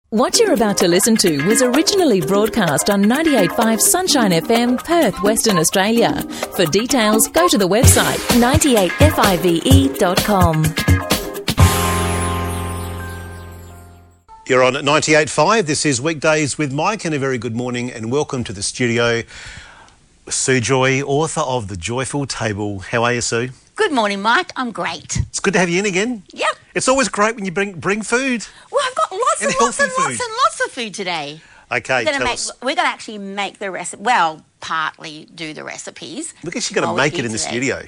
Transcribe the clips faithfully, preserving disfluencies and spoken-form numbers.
What you're about to listen to was originally broadcast on ninety-eight point five Sunshine F M, Perth, Western Australia. For details, go to the website ninety-eight five dot com. You're on at ninety-eight point five. This is Weekdays with Mike, and a very good morning and welcome to the studio. Sue Joy, author of The Joyful Table. How are you, Sue? Good morning, Mike. I'm great. It's good to have you in again. Yep. It's always great when you bring bring food. Well, I've got lots and, And lots and healthy lots food. and lots of food today. Okay, We're going tell to make. us. We're going to actually make the recipe. Well, partly do the recipes. Look, you've got to while make we're it in here the today. studio.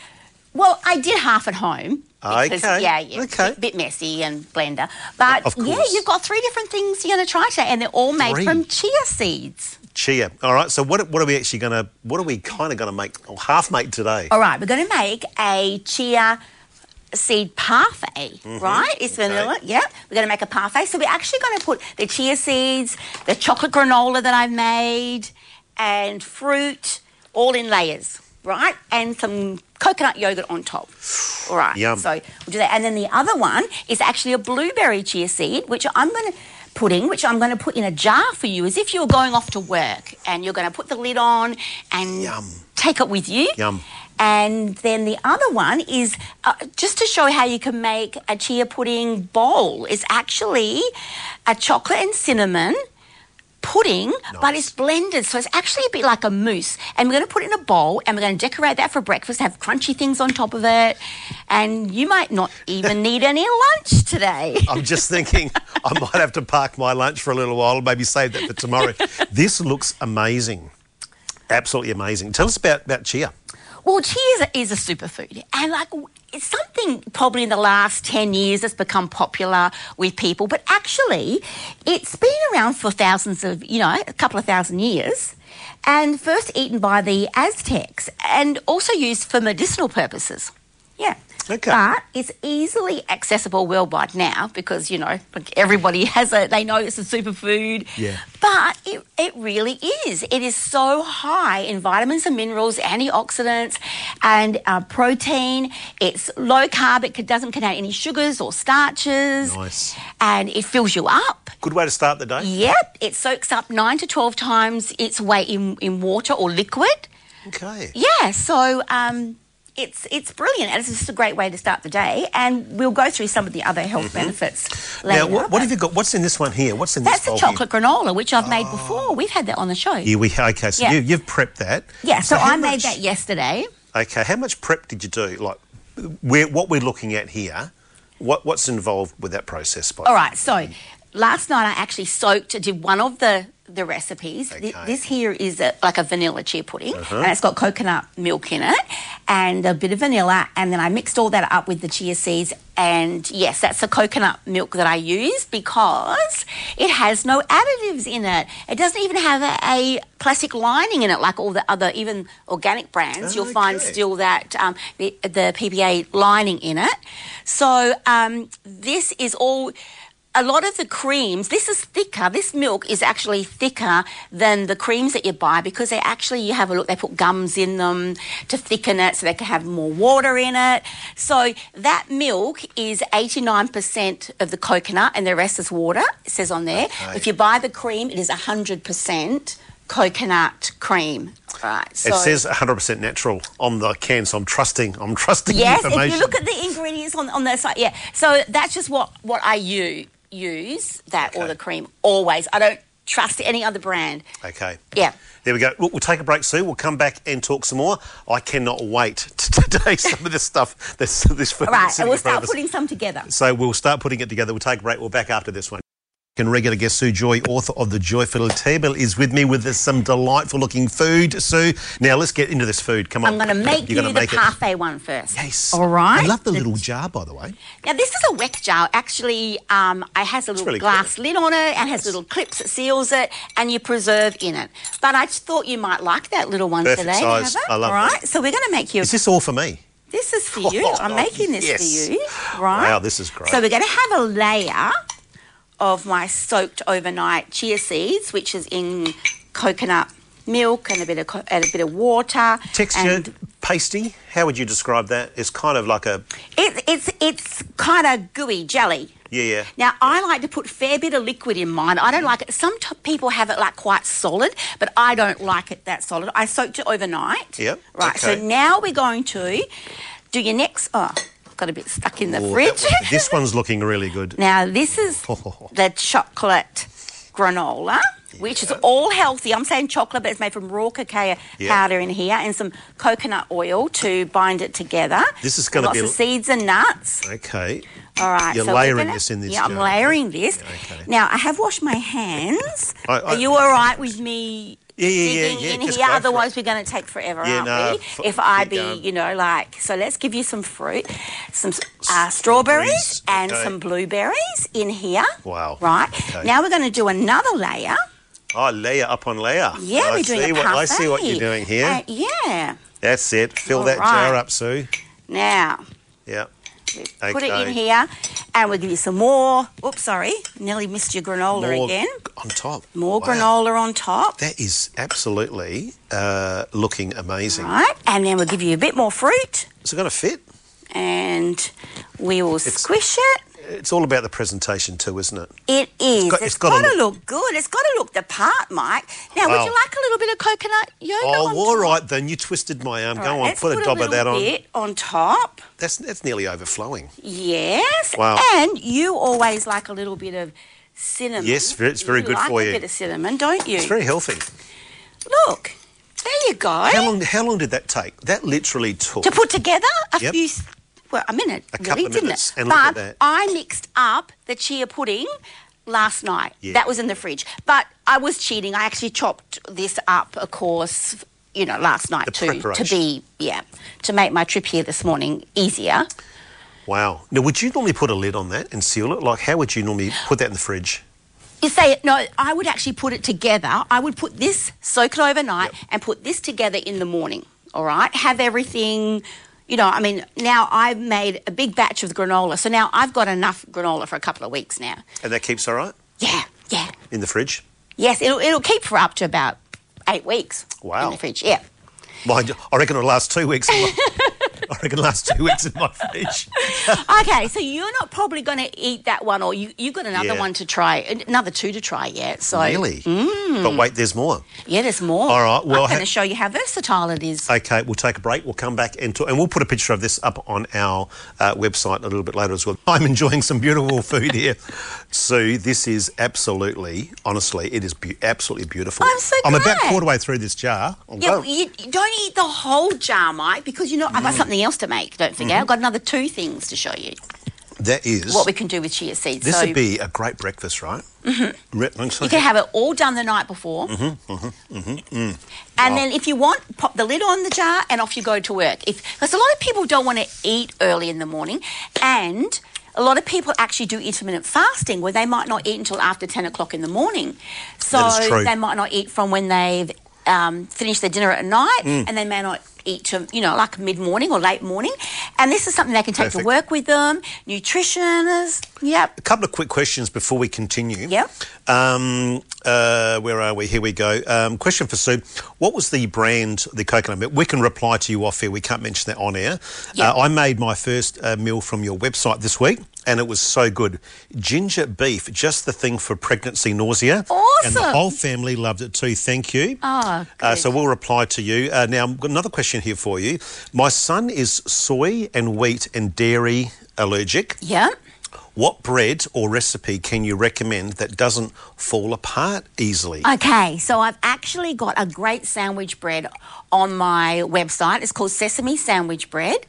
Well, I did half at home. Okay, Because, yeah, yeah, okay. a bit messy and blender. But Of yeah, course. you've got three different things you're going to try today, and they're all made Three? from chia seeds. Chia. All right. So what what are we actually going to? What are we kind of going to make or half make today? All right, we're going to make a chia seed parfait, right? It's okay. vanilla. Yeah, we're going to make a parfait. So we're actually going to put the chia seeds, the chocolate granola that I've made, and fruit all in layers, right? And some coconut yogurt on top. All right. Yum. So we'll do that. And then the other one is actually a blueberry chia seed, which I'm going to pudding, which I'm going to put in a jar for you, as if you're going off to work and you're going to put the lid on and Yum. take it with you. Yum. And then the other one is uh, just to show how you can make a chia pudding bowl. It's actually a chocolate and cinnamon pudding, but Nice. it's blended, so it's actually a bit like a mousse. And we're going to put it in a bowl, and we're going to decorate that for breakfast, have crunchy things on top of it, and you might not even need any lunch today. I'm just thinking I might have to park my lunch for a little while and maybe save that for tomorrow. This looks amazing. Absolutely amazing. Tell us about, about chia. Well, chia is a, is a superfood, and like it's something probably in the last ten years that's become popular with people, but actually it's been around for thousands of, you know, a couple of thousand years, and first eaten by the Aztecs and also used for medicinal purposes. Yeah. Okay. But it's easily accessible worldwide now because, you know, like everybody has it. They know it's a superfood. Yeah. But it, it really is. It is so high in vitamins and minerals, antioxidants, and uh, protein. It's low carb. It doesn't contain any sugars or starches. Nice. And it fills you up. Good way to start the day. Yep. It soaks up nine to twelve times its weight in, in water or liquid. Okay. Yeah. So... um It's it's brilliant, and it's just a great way to start the day. And we'll go through some of the other health benefits later. Now, what, what have you got? What's in this one here? What's in That's this a bowl chocolate granola, which I've made before. We've had that on the show. here? Yeah, we, okay, so Yeah. you, you've prepped that. Yeah, so, how I made much- that yesterday. Okay, how much prep did you do? Like, we're, what we're looking at here, what what's involved with that process? By All right, so last night I actually soaked, did one of the, the recipes. Th- Okay. This here is a, like a vanilla chia pudding, Uh-huh. and it's got coconut milk in it and a bit of vanilla, and then I mixed all that up with the chia seeds. And yes, that's the coconut milk that I use because it has no additives in it. It doesn't even have a, a plastic lining in it like all the other, even organic brands. You'll find Okay. still that um, the, the P P A lining in it. So um, this is all... A lot of the creams, this is thicker, this milk is actually thicker than the creams that you buy because they actually, you have a look, they put gums in them to thicken it so they can have more water in it. So that milk is eighty-nine percent of the coconut and the rest is water, it says on there. Okay. If you buy the cream, it is one hundred percent coconut cream. Right. So It says one hundred percent natural on the can, so I'm trusting. I'm trusting yes, the information. if you look at the ingredients on, on the side, yeah. So that's just what, what I use. use that or Okay. the cream always. I don't trust any other brand. Okay. Yeah. There we go. Look, we'll take a break soon. We'll come back and talk some more. I cannot wait to taste some of this stuff. This, this food All right, that's sitting and we'll in front start of us. putting some together. So we'll start putting it together. We'll take a break. We're back after this one. And regular guest Sue Joy, author of The Joyful Table, is with me with some delightful looking food. Sue, now let's get into this food. Come on. I'm going to make You're you gonna the make it. parfait one first. Yes. All right. I love the little jar, by the way. Now, this is a wet jar. Actually, um, it has a little really glass cool. lid on it and has little clips that seals it, and you preserve in it. But I just thought you might like that little one Perfect today. size. Have it? I love All right. that. So we're going to make you... Is this all for me? This is for you. I'm making this yes. for you. Right. Wow, this is great. So we're going to have a layer of my soaked overnight chia seeds, which is in coconut milk and a bit of co- and a bit of water. Texture, and pasty. How would you describe that? It's kind of like a it, it's it's kind of gooey jelly. Yeah, yeah. Now, I like to put a fair bit of liquid in mine. I don't like it. Some t- people have it like quite solid, but I don't like it that solid. I soaked it overnight. Yep. Right, okay. so now we're going to do your next... Oh, got a bit stuck in the Ooh, fridge. that- this one's looking really good. Now, this is the chocolate granola, which is all healthy. I'm saying chocolate, but it's made from raw cacao Yeah. powder in here and some coconut oil to bind it together. This is gonna Lots be- of seeds and nuts. Okay. All right. You're so we're layering gonna- this in this Yeah, I'm jar. layering this. Yeah, okay. Now, I have washed my hands. I- I- Are you all right with me Yeah, yeah, yeah, digging yeah, in just here? go for Otherwise, it. we're going to take forever, Yeah, aren't no, we? f- If I keep be, going. you know, like... So let's give you some fruit, some uh, strawberries Strawberries, and okay. some blueberries in here. Wow. Right. Okay. Now, we're going to do another layer. Oh, layer up on layer. Yeah, I we're doing see a what, parfait. I see what you're doing here. Uh, yeah. That's it. Fill All that right. jar up, Sue. Now, Yeah. we put it Okay. in here and we'll give you some more. Oops, sorry. Nearly missed your granola More again. on top. More Wow. granola on top. That is absolutely uh, looking amazing. Right. And then we'll give you a bit more fruit Is it going to fit? and we will It's- squish it. It's all about the presentation too, isn't it? It is. got- it's it's gotta got to look- look good. It's got to look the part, Mike. Now, Wow. would you like a little bit of coconut yogurt on Oh, top? all right then. You twisted my arm. All Go right, on, let's put a dab a of that on. bit on top. That's that's nearly overflowing. Yes. Wow. And you always like a little bit of cinnamon. Yes, ve- it's very you good like for a you. bit of cinnamon, don't you? It's very healthy. Look, there you go. How long? How long did that take? That literally took. To put together a Yep. few, s- well, a minute, A really, couple of didn't minutes, it? and look but at that. I mixed up the chia pudding last night. Yeah. That was in the fridge. But I was cheating. I actually chopped this up, of course, you know, last night The too, to preparation. be, yeah, to make my trip here this morning easier. Wow. Now, would you normally put a lid on that and seal it? Like, how would you normally put that in the fridge? You say, no, I would actually put it together. I would put this, soak it overnight, Yep. and put this together in the morning, all right? Have everything, you know, I mean, now I've made a big batch of the granola, so now I've got enough granola for a couple of weeks now. And that keeps all right Yeah, yeah. in the fridge? Yes, it'll, it'll keep for up to about eight weeks Wow. in the fridge, yeah. Mind you, I reckon it'll last two weeks. In my, I reckon it'll last two weeks in my fridge. Okay, so you're not probably going to eat that one, or you, you've got another Yeah. one to try, another two to try yet. So, Really? But wait, there's more. yeah, there's more. All right, well, I'm going ha- to show you how versatile it is. Okay, we'll take a break. We'll come back and, talk, and we'll put a picture of this up on our uh, website a little bit later as well. I'm enjoying some beautiful food here. Sue, this is absolutely, honestly, it is be- absolutely beautiful. I'm so I'm about glad. quarter way through this jar. I'm Yeah, going- you, you don't eat the whole jar, Mike, because you know I've got something else to make. Don't forget, Mm-hmm. I've got another two things to show you. That is. What we can do with chia seeds. This so would be a great breakfast, right? Mm-hmm. Re- you can have it all done the night before, Mm-hmm, mm-hmm, mm-hmm, mm. and Wow. then if you want, pop the lid on the jar, and off you go to work. If because a lot of people don't want to eat early in the morning, and a lot of people actually do intermittent fasting where they might not eat until after ten o'clock in the morning. So That is true. they might not eat from when they've um, finished their dinner at night, Mm. and they may not eat to, you know, like mid-morning or late morning. And this is something they can take Perfect. to work with them. Nutritionists, yep. A couple of quick questions before we continue. Yep. Um, uh, where are we? Here we go. Um, question for Sue. What was the brand, the coconut milk? We can reply to you off air. We can't mention that on air. Yep. Uh, I made my first uh, meal from your website this week, and it was so good. Ginger beef, just the thing for pregnancy nausea. And the Awesome. whole family loved it too. Thank you. Oh, Uh, good. so we'll reply to you. Uh, now, I've got another question here for you. My son is soy and wheat and dairy allergic. Yep. What bread or recipe can you recommend that doesn't fall apart easily? Okay, so I've actually got a great sandwich bread on my website. It's called Sesame Sandwich Bread,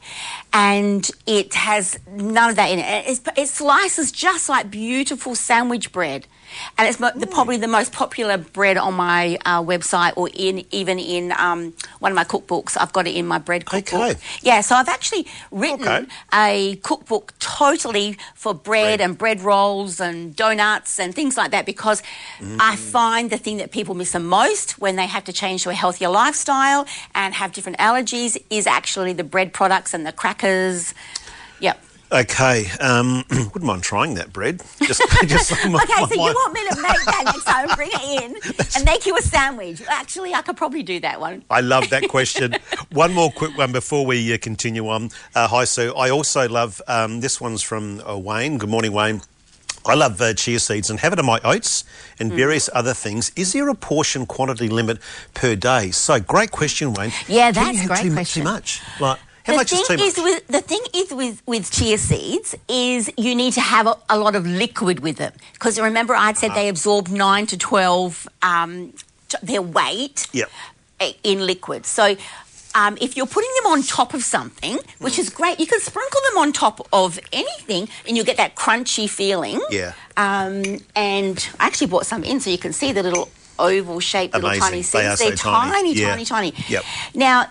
and it has none of that in it. It's, it slices just like beautiful sandwich bread, and it's mo- the, probably the most popular bread on my uh, website, or in even in um, one of my cookbooks. I've got it in my bread cookbook. Okay. Yeah, so I've actually written Okay. a cookbook totally for bread, Bread. and bread rolls and donuts and things like that, because I find the thing that people miss the most when they have to change to a healthier lifestyle and have different allergies is actually the bread products and the crackers. Yep. Okay, um, wouldn't mind trying that bread. Just, just my, Okay, so my- you want me to make that next time, bring it in and make you a sandwich. Actually, I could probably do that one. I love that question. One more quick one before we uh, continue on. Uh, hi, Sue. I also love, um, this one's from uh, Wayne. Good morning, Wayne. I love uh, chia seeds and have it in my oats and various mm. other things. Is there a portion quantity limit per day? So, great question, Wayne. Yeah, Can that's you have great too, question. Too much? Like, how the much thing is too is much? With, the thing is with, with chia seeds is you need to have a, a lot of liquid with them. Because remember I said uh-huh. they absorb nine to twelve, um, t- their weight yep. in liquid. So... Um, if you're putting them on top of something, which mm. is great, you can sprinkle them on top of anything and you'll get that crunchy feeling. Yeah. Um, and I actually brought some in so you can see the little oval-shaped little Amazing. tiny seeds. They are They're so tiny, tiny, yeah. tiny, tiny. Yep. Now,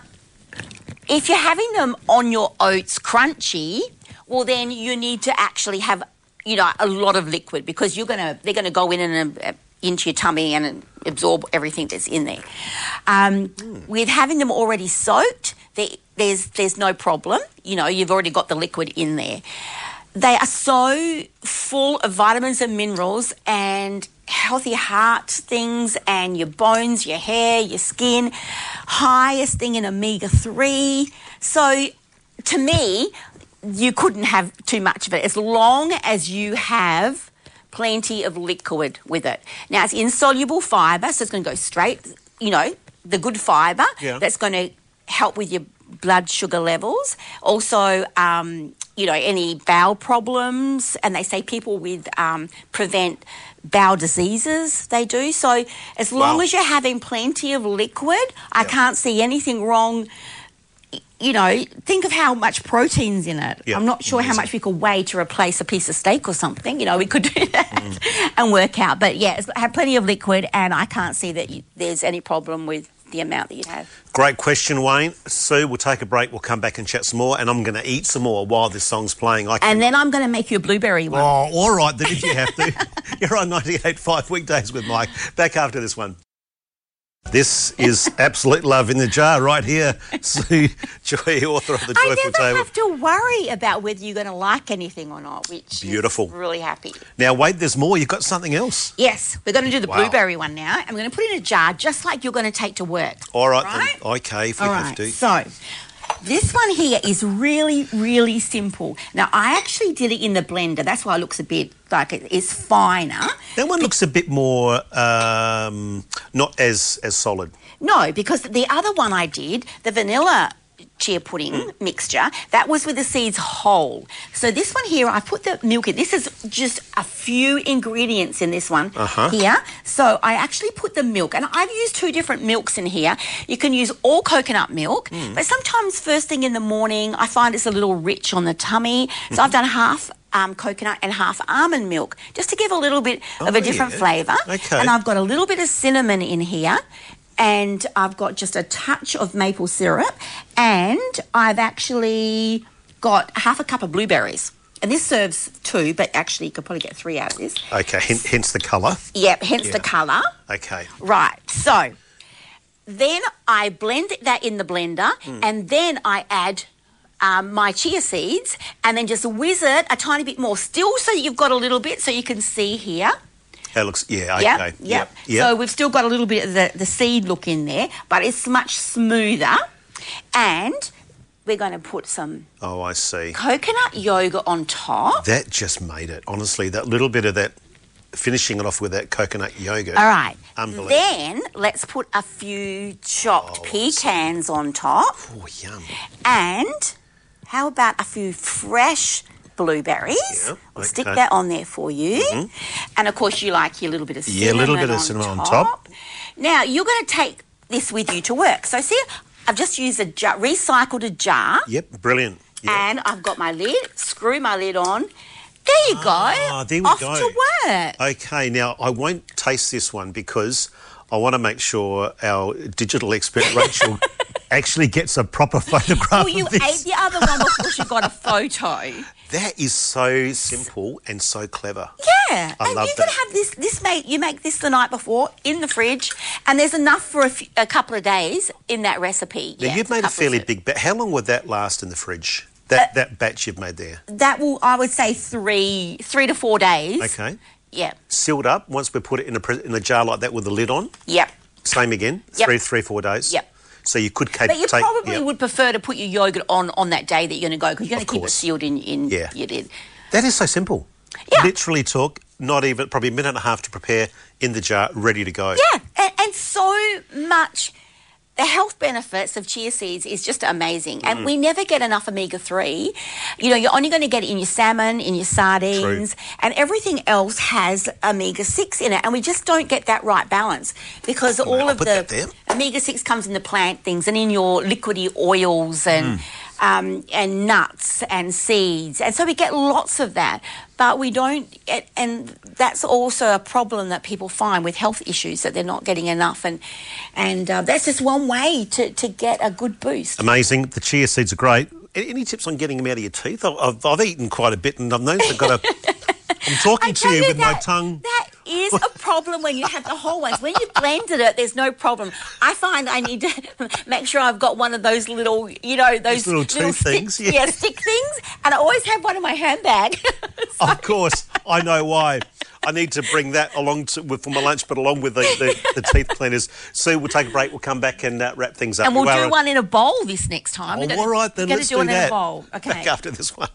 if you're having them on your oats crunchy, well, then you need to actually have, you know, a lot of liquid because you're gonna they're gonna go in and uh, into your tummy and absorb everything that's in there. Um, mm. With having them already soaked, they, there's there's no problem. You know, you've already got the liquid in there. They are so full of vitamins and minerals and healthy heart things and your bones, your hair, your skin, highest thing in omega three. So to me, you couldn't have too much of it as long as you have plenty of liquid with it. Now, it's insoluble fibre, so it's going to go straight, you know, the good fibre yeah. that's going to help with your blood sugar levels. Also, um, you know, any bowel problems, and they say people with um, prevent bowel diseases, they do. So as long wow. as you're having plenty of liquid, I yeah. can't see anything wrong. You know, think of how much protein's in it. Yep. I'm not sure Amazing. how much we could weigh to replace a piece of steak or something. You know, we could do that mm. and work out. But, yeah, have plenty of liquid and I can't see that you, there's any problem with the amount that you have. Great question, Wayne. Sue, we'll take a break. We'll come back and chat some more and I'm going to eat some more while this song's playing. I can... And then I'm going to make you a blueberry one. Oh, all right, then if you have to. You're on ninety-eight point five Weekdays with Mike. Back after this one. This is Absolute Love in the Jar right here. Sue Joy, author of The Joyful I never Table. have to worry about whether you're going to like anything or not, which Beautiful. is really happy. Now, wait, there's more. You've got something else. Yes, we're going to do the wow. blueberry one now. I'm going to put it in a jar just like you're going to take to work. All right, right? Then, okay, if we All have right. to. So, this one here is really, really simple. Now, I actually did it in the blender. That's why it looks a bit like it is finer. That one looks a bit more, um, not as, as solid. No, because the other one I did, the vanilla chia pudding mm. mixture, that was with the seeds whole. So this one here, I put the milk in. This is just a few ingredients in this one uh-huh. here. So I actually put the milk, and I've used two different milks in here. You can use all coconut milk, mm. but sometimes first thing in the morning, I find it's a little rich on the tummy. So mm-hmm. I've done half Um, coconut and half almond milk, just to give a little bit oh, of a different yeah. flavour. Okay. And I've got a little bit of cinnamon in here, and I've got just a touch of maple syrup, and I've actually got half a cup of blueberries. And this serves two, but actually you could probably get three out of this. Okay, hence, hence the colour. Yep, hence yeah. the colour. Okay. Right, so then I blend that in the blender, mm. and then I add Um, my chia seeds, and then just whiz it a tiny bit more, still so you've got a little bit, so you can see here. That looks, yeah, okay. Yep, yep. yep. yep. So we've still got a little bit of the, the seed look in there, but it's much smoother. And we're going to put some oh, I see. coconut yogurt on top. That just made it. Honestly, that little bit of that, finishing it off with that coconut yogurt. All right. Unbelievable. Then let's put a few chopped oh, pecans on top. Oh, yum. And how about a few fresh blueberries? Yeah, we'll okay. stick that on there for you. Mm-hmm. And, of course, you like your little bit of cinnamon Yeah, a little bit of on cinnamon top. on top. Now, you're going to take this with you to work. So, see, I've just used a jar, recycled a jar. Yep, brilliant. Yep. And I've got my lid, screw my lid on. There you go. Ah, there we Off go. to work. Okay, now I won't taste this one because I want to make sure our digital expert Rachel actually gets a proper photograph Well, you of this. ate the other one before she got a photo. That is so simple and so clever. Yeah, I and love you can that. have this. This make you make this the night before in the fridge, and there's enough for a, few, a couple of days in that recipe. Now yeah, you've made a couple fairly of- big batch. How long would that last in the fridge? That Uh, that batch you've made there. That will, I would say, three three to four days. Okay. Yeah. Sealed up. Once we put it in a pre- in a jar like that with the lid on. Yep. Same again. Yep. Three three four days. Yep. So you could keep. But you take, probably yep. would prefer to put your yogurt on on that day that you're going to go because you're going Of to keep it course. sealed in in Yeah. your lid. That is so simple. Yeah. Literally took not even, probably a minute and a half to prepare in the jar, ready to go. Yeah, and, and so much. The health benefits of chia seeds is just amazing. And mm. we never get enough omega three. You know, you're only going to get it in your salmon, in your sardines, True. and everything else has omega six in it. And we just don't get that right balance because all I'll of put the omega six comes in the plant things and in your liquidy oils and... Mm. Um, and nuts and seeds. And so we get lots of that, but we don't, and that's also a problem that people find with health issues, that they're not getting enough. And and uh, that's just one way to, to get a good boost. Amazing. The chia seeds are great. Any tips on getting them out of your teeth? I've, I've eaten quite a bit and I've noticed I've got a... I'm talking to you, you with that, my tongue. That is a problem when you have the whole ones. When you blended it, there's no problem. I find I need to make sure I've got one of those little, you know, those These little tooth little things. Stick, yeah. yeah, stick things. And I always have one in my handbag. So. Of course. I know why. I need to bring that along to, for my lunch, but along with the, the, the teeth cleaners. So we'll take a break. We'll come back and uh, wrap things up. And we'll do one in a bowl this next time. Oh, all right, then let's do, do it that. In a bowl. Okay. Back after this one.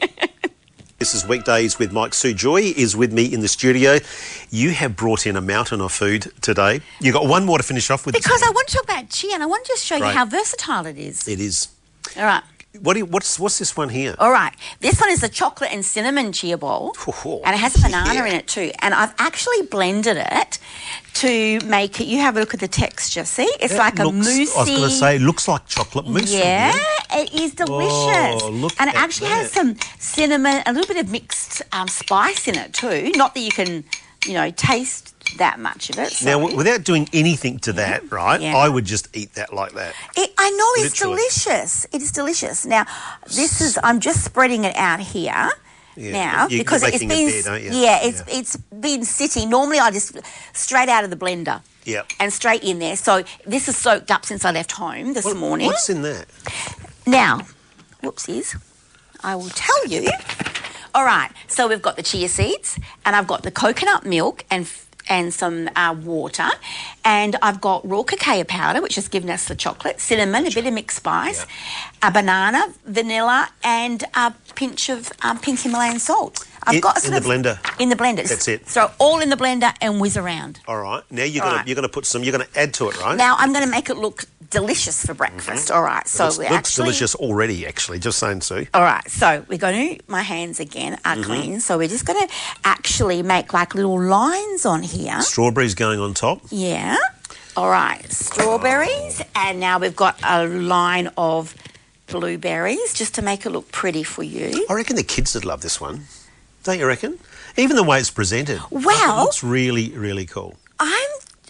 This is Weekdays with Mike. Sue Joy is with me in the studio. You have brought in a mountain of food today. You've got one more to finish off with. Because I want to talk about chia and I want to just show right. you how versatile it is. It is. All right. What do you, what's what's this one here? All right. This one is the chocolate and cinnamon chia bowl. Oh, and it has a banana yeah. in it too. And I've actually blended it to make it... You have a look at the texture. See? It's that like looks, a moussey... I was going to say, it looks like chocolate mousse. Yeah, it is delicious. Oh, look and it at actually that. has some cinnamon, a little bit of mixed um, spice in it too. Not that you can, you know, taste that much of it. Now, Sorry. w- without doing anything to that, right, Yeah. I would just eat that like that. It, I know it's Literally. delicious. It is delicious. Now, this is, I'm just spreading it out here. Yeah. Now, You- because you're it's making been, it there, don't you? yeah, it's Yeah. it's been sitting. Normally, I just straight out of the blender. Yeah. And straight in there. So this is soaked up since I left home this What- morning. What's in that? Now, whoopsies, I will tell you. All right, so we've got the chia seeds, and I've got the coconut milk and and some uh, water, and I've got raw cacao powder, which has given us the chocolate, cinnamon, a bit of mixed spice, yeah. a banana, vanilla, and a pinch of um, pink Himalayan salt. I've In- got a in sort the of- blender? In the blender. That's it. So all in the blender and whiz around. All right. Now you're All going right. to you're going to put some. You're going to add to it, right? Now I'm going to make it look delicious for breakfast. Mm-hmm. All right. So it looks, we're looks actually delicious already. Actually, just saying, Sue. All right, so we're going to, my hands again are Mm-hmm. clean, so we're just going to actually make like little lines on here. Strawberries going on top. Yeah. All right, strawberries, and now we've got a line of blueberries just to make it look pretty for you. I reckon the kids would love this one. Don't you reckon? Even the way it's presented. Well- it looks really, really cool. I'm,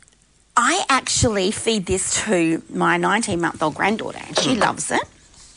I actually feed this to my nineteen-month-old granddaughter, and she loves it.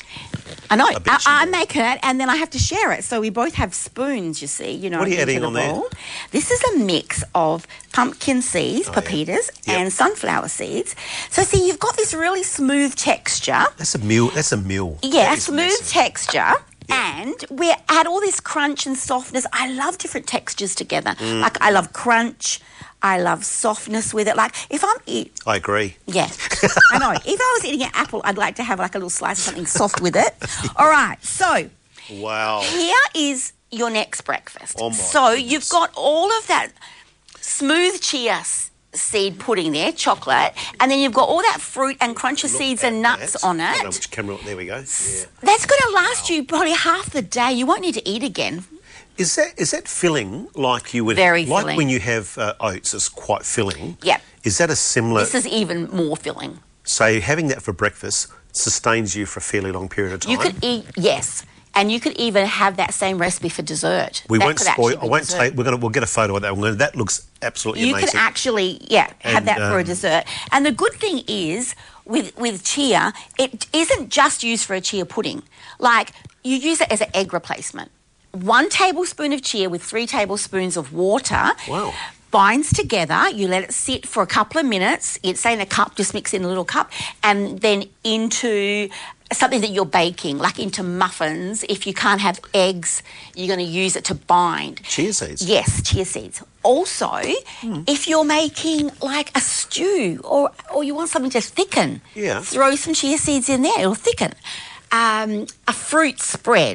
I know. I bet I, she I will. make it, and then I have to share it. So we both have spoons, you see. You know. What are you into adding the on there? bowl. This is a mix of pumpkin seeds, Oh, yeah. pepitas, Yep. and sunflower seeds. So see, you've got this really smooth texture. That's a meal. That's a meal. Yeah, That is smooth massive. texture. And we add all this crunch and softness. I love different textures together. Mm. Like I love crunch. I love softness with it. Like if I'm eat, I agree. yeah, I know. If I was eating an apple, I'd like to have like a little slice of something soft with it. All right, so Wow. here is your next breakfast. Oh, my so goodness. you've got all of that smooth chia s- seed pudding there, chocolate, and then you've got all that fruit and crunch of Look seeds at and nuts that. on I don't know it. which camera. There we go. Yeah. That's going to last you probably half the day. You won't need to eat again. Is that is that filling like you would Very like filling. when you have uh, oats? It's quite filling. Yep. Is that a similar? This is even more filling. So having that for breakfast sustains you for a fairly long period of time. You could eat, yes, and you could even have that same recipe for dessert. We That won't could actually spoil. I be won't dessert. take. We're gonna. We'll get a photo of that. We're gonna, that looks absolutely You amazing. can actually, yeah, have And, that for a um, dessert. And the good thing is, with with chia, it isn't just used for a chia pudding. Like, you use it as an egg replacement. One tablespoon of chia with three tablespoons of water. Wow. Binds together. You let it sit for a couple of minutes. It's say in a cup, just mix it in a little cup, and then into something that you're baking, like into muffins. If you can't have eggs, you're going to use it to bind. Chia seeds. Yes, chia seeds. Also, Hmm. if you're making like a stew or or you want something to thicken, Yeah. throw some chia seeds in there. It'll thicken. Um, a fruit spread.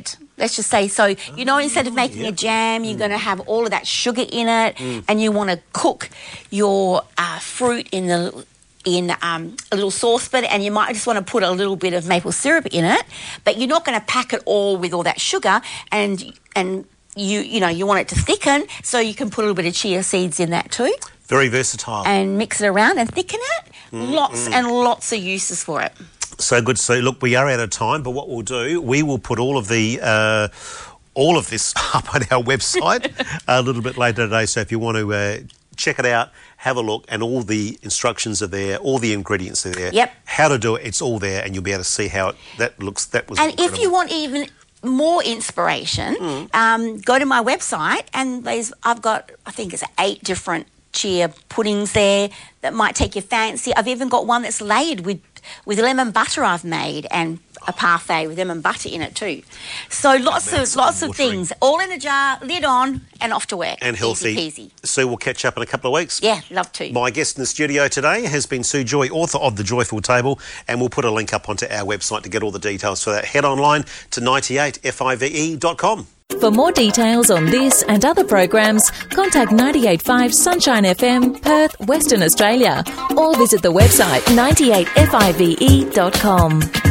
let's just say, so, you know, instead of making yeah. a jam, you're Mm. going to have all of that sugar in it, Mm. and you want to cook your uh, fruit in the in um, a little saucepan, and you might just want to put a little bit of maple syrup in it, but you're not going to pack it all with all that sugar, and and you you know you want it to thicken, so you can put a little bit of chia seeds in that too. Very versatile. And mix it around and thicken it. Mm, lots mm. and lots of uses for it. So good. So look, we are out of time, but what we'll do, we will put all of the uh, all of this up on our website a little bit later today. So if you want to uh, check it out, have a look, and all the instructions are there, all the ingredients are there. Yep. How to do it, it's all there, and you'll be able to see how it, that looks. That was. And incredible. if you want even more inspiration, Mm. um, go to my website, and there's I've got I think it's eight different chia puddings there that might take your fancy. I've even got one that's layered with with lemon butter I've made, and a parfait with lemon butter in it too. So lots mouth's of lots of watering. things, all in a jar, lid on, and off to work. And healthy. Easy peasy. So we'll catch up in a couple of weeks. Yeah, love to. My guest in the studio today has been Sue Joy, author of The Joyful Table, and we'll put a link up onto our website to get all the details for that. Head online to ninety-eight F I V E dot com. For more details on this and other programs, contact ninety-eight point five Sunshine F M, Perth, Western Australia, or visit the website ninety-eight F I V E dot com.